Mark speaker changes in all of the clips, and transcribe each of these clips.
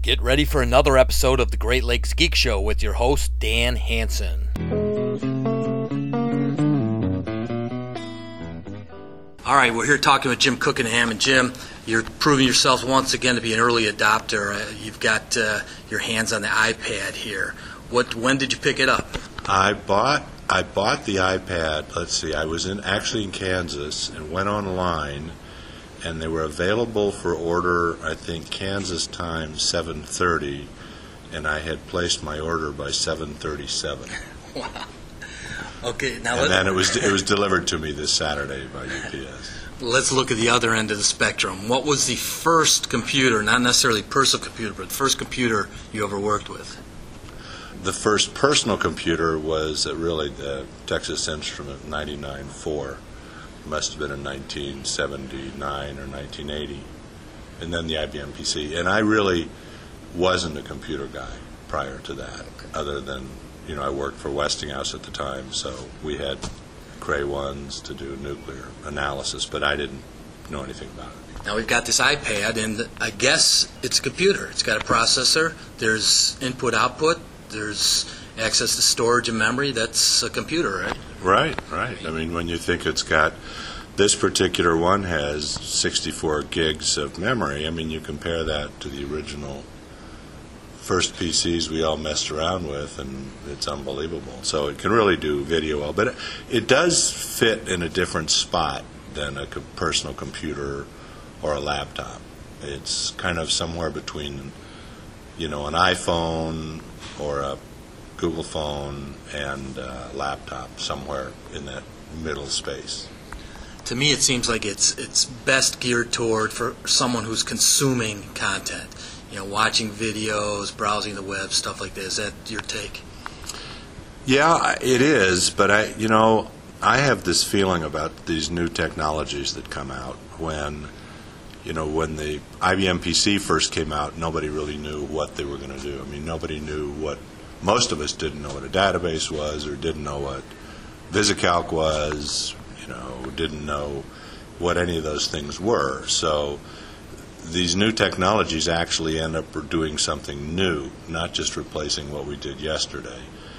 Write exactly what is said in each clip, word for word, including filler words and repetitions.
Speaker 1: Get ready for another episode of the Great Lakes Geek Show with your host, Dan Hansen. All right, we're here talking with Jim Cookenham. And Jim, you're proving yourself once again to be an early adopter. Uh, you've got uh, your hands on the iPad here. What? When did you pick it up?
Speaker 2: I bought I bought the iPad. Let's see. I was in actually in Kansas and went online, and they were available for order. I think Kansas time seven thirty, and I had placed my order by seven thirty-seven.
Speaker 1: Wow. Okay, now
Speaker 2: and then it was it was delivered to me this Saturday by U P S.
Speaker 1: Let's look at the other end of the spectrum. What was the first computer, not necessarily personal computer, but the first computer you ever worked with?
Speaker 2: The first personal computer was uh, really the Texas Instrument ninety-nine four. It must have been in nineteen seventy-nine or nineteen eighty. And then the I B M P C. And I really wasn't a computer guy prior to that, okay. Other than, you know, I worked for Westinghouse at the time, so we had Cray ones to do nuclear analysis, but I didn't know anything about it.
Speaker 1: Now we've got this iPad, and I guess it's a computer. It's got a processor. There's input-output. There's access to storage and memory. That's a computer, right?
Speaker 2: Right, right. I mean, when you think it's got, this particular one has sixty-four gigs of memory. I mean, you compare that to the original first P Cs we all messed around with, and it's unbelievable. So it can really do video well. But it, it does fit in a different spot than a co- personal computer or a laptop. It's kind of somewhere between, you know, an iPhone or a Google phone and a laptop, somewhere in that middle space.
Speaker 1: To me, it seems like it's it's best geared toward for someone who's consuming content, you know, watching videos, browsing the web, stuff like that. Is that your take?
Speaker 2: Yeah, it is, but I, you know, I have this feeling about these new technologies that come out when, you know, when the I B M P C first came out, nobody really knew what they were going to do. I mean, nobody knew what, most of us didn't know what a database was or didn't know what VisiCalc was, you know, didn't know what any of those things were. So these new technologies actually end up doing something new, not just replacing what we did yesterday.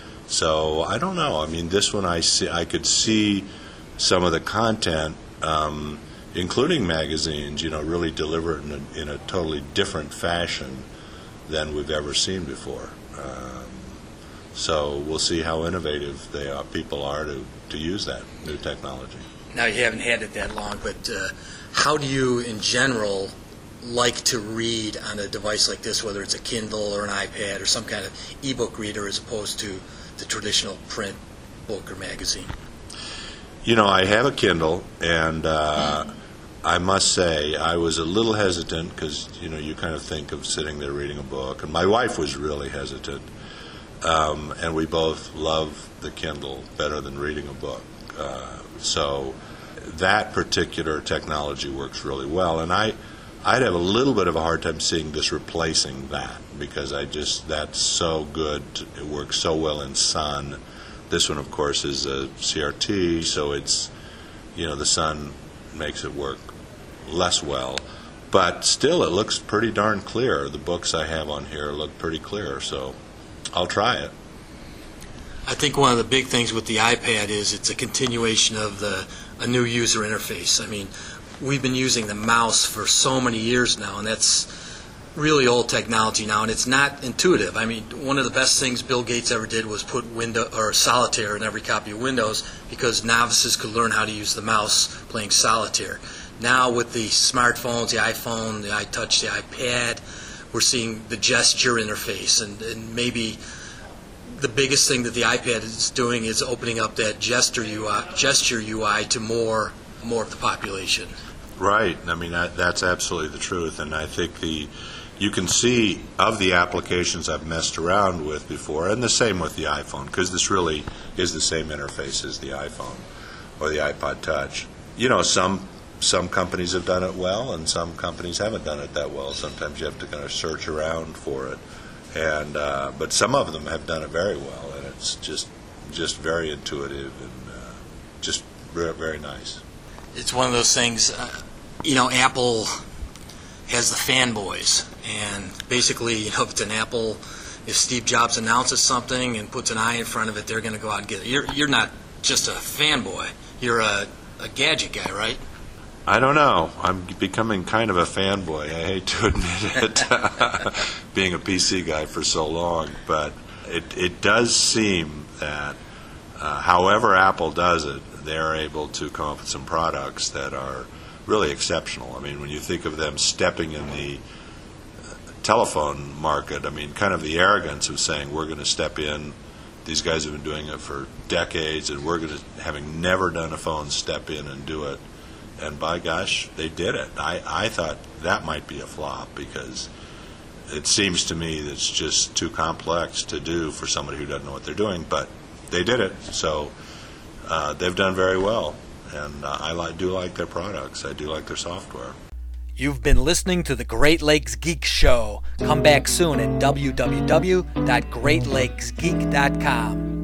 Speaker 2: So I don't know. I mean, this one I see, I could see some of the content, um, including magazines, you know, really deliver it in a, in a totally different fashion than we've ever seen before. Um, so we'll see how innovative they are, people are to, to use that new technology.
Speaker 1: Now, you haven't had it that long, but uh, how do you, in general, like to read on a device like this, whether it's a Kindle or an iPad or some kind of e-book reader as opposed to the traditional print book or magazine?
Speaker 2: You know, I have a Kindle, and uh, mm. I must say I was a little hesitant because, you know, you kind of think of sitting there reading a book, and my wife was really hesitant, um, and we both love the Kindle better than reading a book. Uh, so that particular technology works really well, and I, I'd have a little bit of a hard time seeing this replacing that because I just, that's so good. It works so well in Sun. This one, of course, is a C R T, so it's, you know, the Sun makes it work less well. But still, it looks pretty darn clear. The books I have on here look pretty clear, so I'll try it.
Speaker 1: I think one of the big things with the iPad is it's a continuation of the a new user interface. I mean, we've been using the mouse for so many years now, and that's really old technology now, and it's not intuitive. I mean, one of the best things Bill Gates ever did was put window or solitaire in every copy of Windows because novices could learn how to use the mouse playing solitaire. Now with the smartphones, the iPhone, the iTouch, the iPad, we're seeing the gesture interface, and, and maybe the biggest thing that the iPad is doing is opening up that gesture U I, gesture U I to more more of the population.
Speaker 2: Right. I mean, that, that's absolutely the truth, and I think the you can see of the applications I've messed around with before, and the same with the iPhone, because this really is the same interface as the iPhone or the iPod Touch. You know, some some companies have done it well, and some companies haven't done it that well. Sometimes you have to kind of search around for it, and uh, but some of them have done it very well, and it's just just very intuitive and uh, just very, very nice.
Speaker 1: It's one of those things, uh, you know, Apple has the fanboys, And basically, you know, if it's an Apple, if Steve Jobs announces something and puts an I in front of it, they're going to go out and get it. You're, you're not just a fanboy. You're a, a gadget guy, right?
Speaker 2: I don't know. I'm becoming kind of a fanboy. I hate to admit it, being a P C guy for so long. But it, it does seem that uh, however Apple does it, they're able to come up with some products that are really exceptional. I mean, when you think of them stepping in the telephone market, I mean, kind of the arrogance of saying we're going to step in. These guys have been doing it for decades, and we're going to, having never done a phone, step in and do it. And by gosh, they did it. I, I thought that might be a flop because it seems to me that it's just too complex to do for somebody who doesn't know what they're doing. But they did it, so uh, they've done very well. And uh, I like, do like their products. I do like their software.
Speaker 3: You've been listening to the Great Lakes Geek Show. Come back soon at w w w dot great lakes geek dot com.